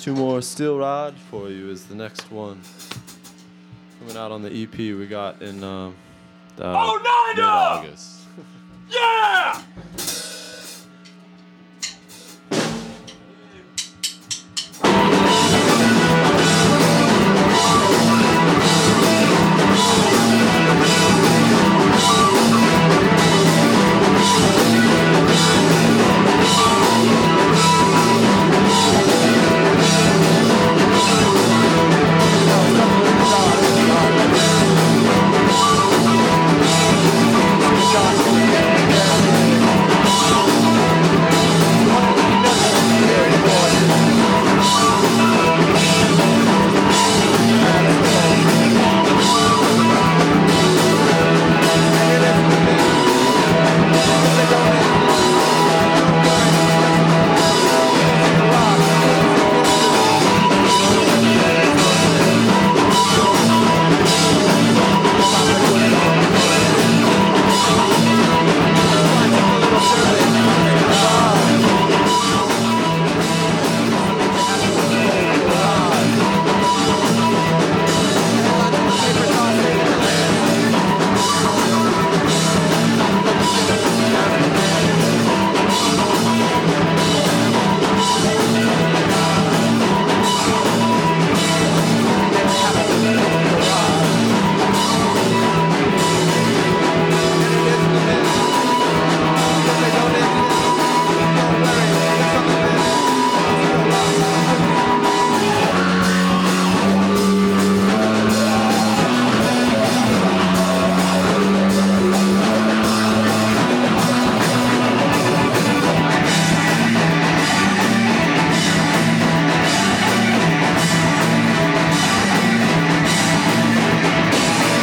Two more Steel Rod for you is the next one. Coming out on the EP we got in mid-August. Yeah!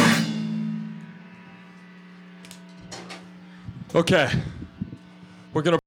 Okay, we're gonna